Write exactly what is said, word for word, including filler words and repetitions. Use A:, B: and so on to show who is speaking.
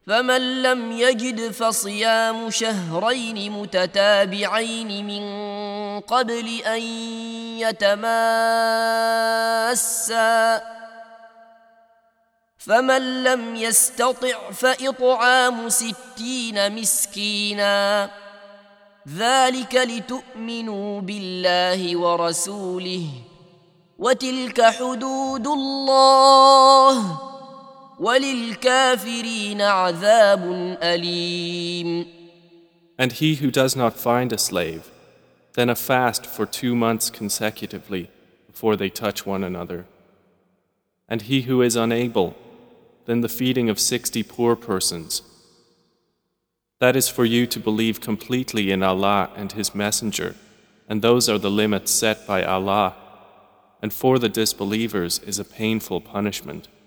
A: فمن لم يجد فصيام شهرين متتابعين من قبل أن يتماسا فمن لم يستطع فإطعام ستين مسكينا ذلك لتؤمنوا بالله ورسوله وتلك حدود الله وَلِلْكَافِرِينَ عَذَابٌ أَلِيمٌ.
B: And he who does not find a slave, then a fast for two months consecutively before they touch one another. And he who is unable, then the feeding of sixty poor persons. That is for you to believe completely in Allah and His Messenger, and those are the limits set by Allah. And for the disbelievers is a painful punishment.